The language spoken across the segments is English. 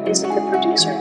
Is it the producer?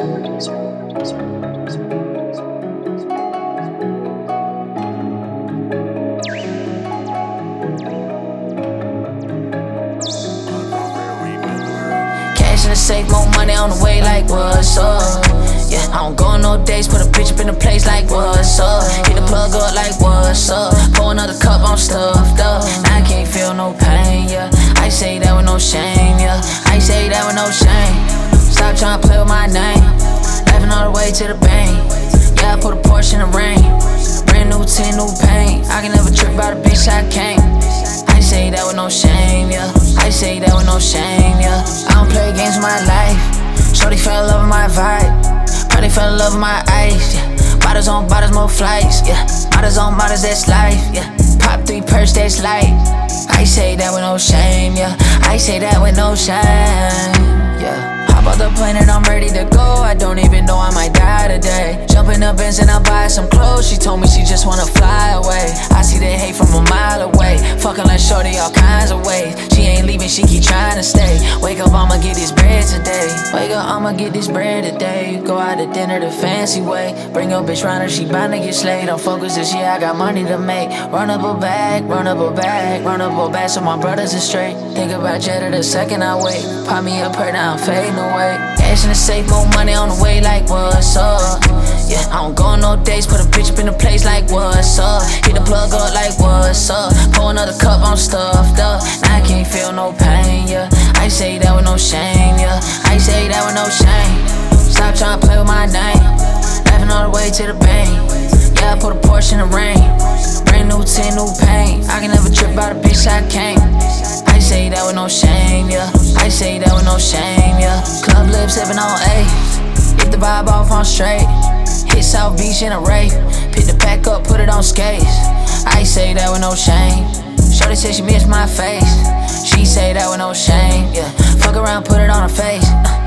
Cash in the safe, more money on the way, like what's up? Yeah, I don't go on no dates, put a bitch up in the place, like what's up? Hit the plug up, like what's up? Pour another cup, I'm stuffed up. Now I can't feel no pain, yeah. I say that with no shame, yeah. I say that with no shame. Stop trying to play with my name. Laughing all the way to the bank. Yeah, I put a Porsche in the rain. Brand new tin, new paint. I can never trip about a bitch I can't. I say that with no shame, yeah. I say that with no shame, yeah. I don't play games with my life. Shorty fell in love with my vibe. Probably fell in love with my ice, yeah. Bottles on bottles, more flights, yeah. Bottles on bottles, that's life, yeah. Pop 3 purse, that's light. I say that with no shame, yeah. I say that with no shame, yeah. Hop out the plane and I'm ready to go. I don't even know I might die today. Jump in the Benz and I buy some clothes. She told me she just wanna fly away. I see the hate from a mile away. Fucking like shorty all kinds of ways. She ain't leaving, she keep trying to stay. Wake up, I'ma get this bread today. Wake up, I'ma get this bread today. Go out to dinner the fancy way. Bring your bitch round her, she bound to get slayed. Don't focus this year, I got money to make. Run up a bag, run up a bag, run up a bag so my brothers is straight. Think about Jetta the second I wait. Pop me up her, now I'm fading away. Cash in the safe, more money on the way, like what's up? Yeah, I don't go on no dates, put a bitch up in the place, like what's up? Hit the plug up, like what's up? Pour another cup, I'm stuffed up. Now I can't feel no pain, yeah. I say that with no shame, yeah. I say that with no shame. Stop trying to play with my name. Laughing all the way to the bank. Yeah, I put a Porsche in the rain. Brand new tin, new paint. I can never trip about a bitch I can't. I say that with no shame, yeah. I say that with no shame, yeah. Club lips, sipping on A's. Get the vibe off, I'm straight. Hit South Beach in a rave. Pick the pack up, put it on skates. I say that with no shame. Shorty said she missed my face. She say that with no shame, yeah. Fuck around, put it on her face.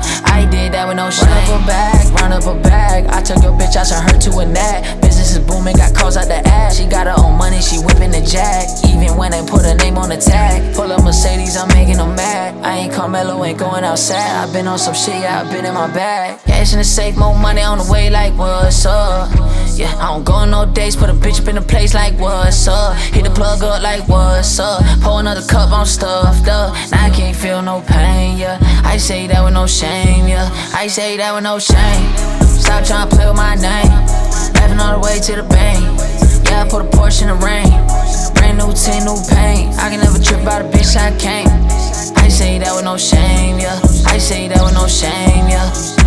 I did that with no shame. Run up a bag, run up a bag. I took your bitch, I turned her to a nag. Business is booming, got calls out the ass. She got her own money, she whipping the jack. Even when they put her name on the tag. Pull up Mercedes, I'm making them mad. I ain't Carmelo, ain't going outside. I been on some shit, yeah, I been in my bag. Cash in the safe, more money on the way, like what's up? Yeah, I don't go on no dates, put a bitch up in the place, like what's up? Hit the plug up, like what's up? Pour another cup, I'm stuffed up. Now I can't feel no pain, yeah. I say that with no shame, yeah. I say that with no shame. Stop trying to play with my name. Laughing all the way to the bank. Yeah, I put a Porsche in the rain. Brand new tin, new paint. I can never trip about a bitch I can't. I say that with no shame, yeah. I say that with no shame, yeah.